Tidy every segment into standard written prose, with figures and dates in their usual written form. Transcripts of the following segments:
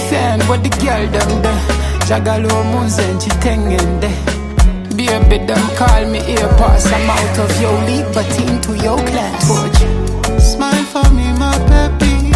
Send what the girl them there. Jagalo Munzen Chitengende. Baby them call me ear pass. I'm out of your league but into your class. Smile for me my baby.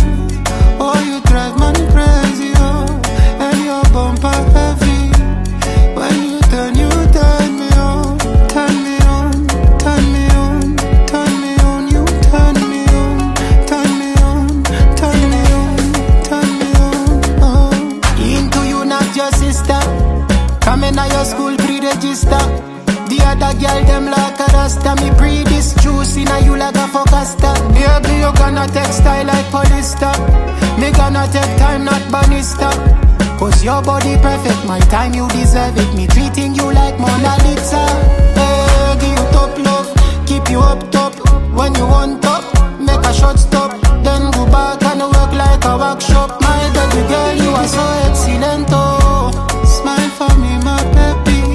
Oh you drive man crazy oh. And your bumper heavy. When you turn me on. Turn me on, turn me on, turn me on. You turn me on, turn me on, turn me on, turn me on oh. Into you not your sister. Coming to your school pre-register. The other girl them like a rasta. Me pre this juice in a you like a focaster. Baby you gonna take style like polyester. Me gonna take time not bannister. Cause your body perfect, my time you deserve it. Me treating you like Mona Lisa. Hey, give you top love, keep you up top. When you want top, make a short stop. Then go back and work like a workshop. My baby girl you are so excellent oh. Smile for me my baby.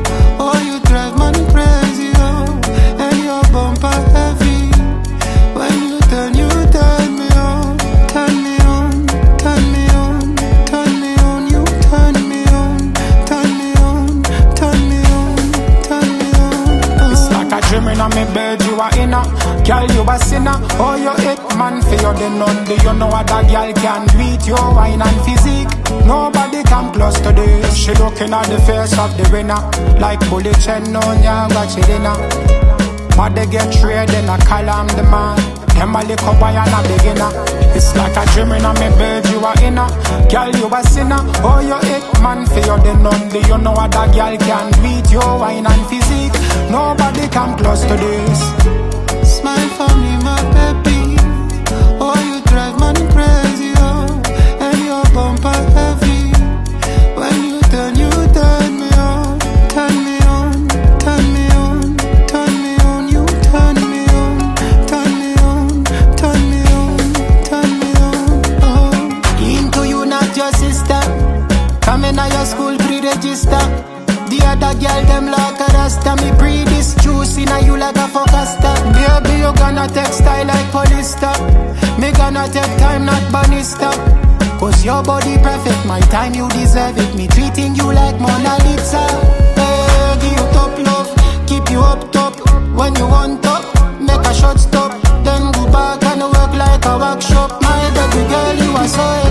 Oh you drive man crazy oh. And your bumper heavy. When you turn me on. Turn me on, turn me on, turn me on. You turn me on, turn me on, turn me on, turn me on oh. It's like a dream in a me bed you are in a. Girl you a sinner, oh you hit man for you then only. You know what that girl can beat your wine and physique. Nobody come close to this. She looking at the face of the winner. Like bullet chain on ya got you dinner. But they get trade then I call am the man. Them a lick up and a beginner. It's like a dream in a me bed you are in a. Girl you a sinner, oh you hit man for you then only. You know what that girl can beat your wine and physique. Nobody come close to this. Smile for me my baby. Oh you drive man crazy oh. And your bumper heavy. When you turn me on. Turn me on, turn me on, turn me on. You turn me on, turn me on, turn me on, turn me on oh. Into you not your sister. Coming to your school pre-register. The other girl them like a rasta. Me pre this juice in a you like a focaster. Baby you gonna take style like polyester. Me gonna take time not bannister. Cause your body perfect, my time you deserve it. Me treating you like Mona Lisa. Hey, give you top love, keep you up top. When you want top, make a short stop. Then go back and work like a workshop. My baby girl you are so